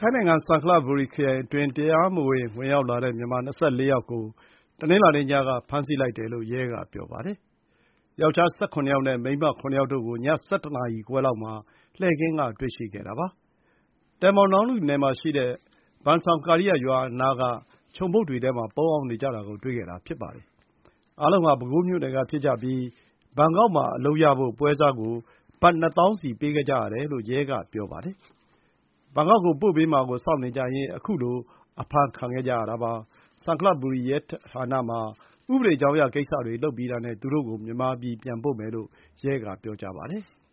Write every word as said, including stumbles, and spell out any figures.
ထိုင်းနိုင်ငံ၊ ဆန်ခလဘူရီခရိုင်အတွင်း တရားမဝင် ဝင်ရောက်လာတဲ့ မြန်မာ ၂၄ ယောက်ကို တနင်္လာနေ့ညက ဖမ်းဆီးလိုက်တယ်လို့ ရဲက ပြောပါတယ်။ ယောက်ျား ၁၇ ယောက်နဲ့ မိန်းမ ၇ ယောက်တို့ကို ည ၁၁ နာရီခွဲလောက်မှာ လှည့်ကင်းက တွေ့ရှိခဲ့တာပါ။ တယ်မောင်နောင်းလုနယ်မှာရှိတဲ့ ဘန်ဆောင်ကာရီယရွာနားက ခြုံပုတ်တွေထဲမှာ ပုန်းအောင်းနေကြတာကို တွေ့ခဲ့တာ ဖြစ်ပါတယ်။ အားလုံးဟာ ပဲခူးမြို့နယ်ကဖြစ်ကြပြီး ဘန်ကောက်မှာ အလုပ်ရဖို့ ပွဲစားကို ဘတ် နှစ်သောင်းစီ ပေးခဲ့ကြရတယ်လို့ ရဲက ပြောပါတယ်။ ဘန်ကောက်ကို ပို့ပေးမှာကို စောင့်နေကြရင်း ခုလို အဖမ်းခံခဲ့ကြရတာပါ။ ဆန်ခလဘူရီရဲဌာနမှာ ဥပဒေကြောင်းအရ ကိစ္စတွေလုပ်ပြီးတာနဲ့ သူတို့ကို မြန်မာပြည် ပြန်ပို့မယ်လို့ ရဲက ပြောပါတယ်။